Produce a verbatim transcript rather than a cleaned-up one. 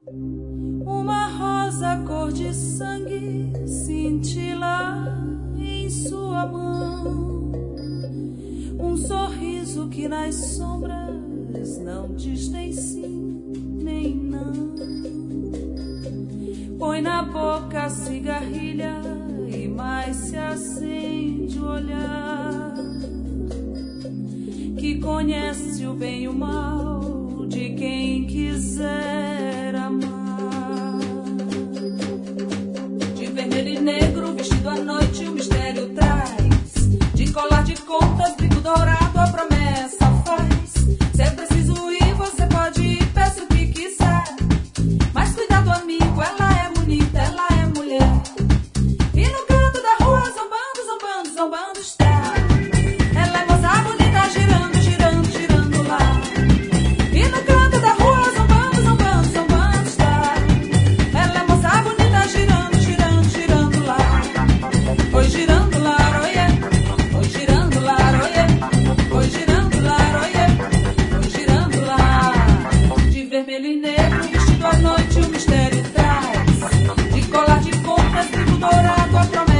Uma rosa cor de sangue cintila em sua mão, um sorriso que nas sombras não diz nem sim nem não. Põe na boca a cigarrilha e mais se acende o olhar, que conhece o bem e o mal de quem quiser amar. De vermelho e negro, vestido à noite, o mistério traz. De colar de contas, bico dourado, a promessa faz. Se é preciso ir, você pode ir, peça o que quiser. Mas cuidado, amigo, ela é bonita, ela é mulher. E no canto da rua, zombando, zombando, zombando está. Ela é moça bonita, girando, girando, girando lá. E no canto da rua, zombando, zombando, zombando está. Ela é moça bonita, girando, girando, girando lá. Foi girando lá, oiê. Foi girando lá, oiê. Foi girando lá, oiê. Foi girando lá. De vermelho e negro, vestido à noite, o mistério traz. De colar de contas, bico dourado, a promessa.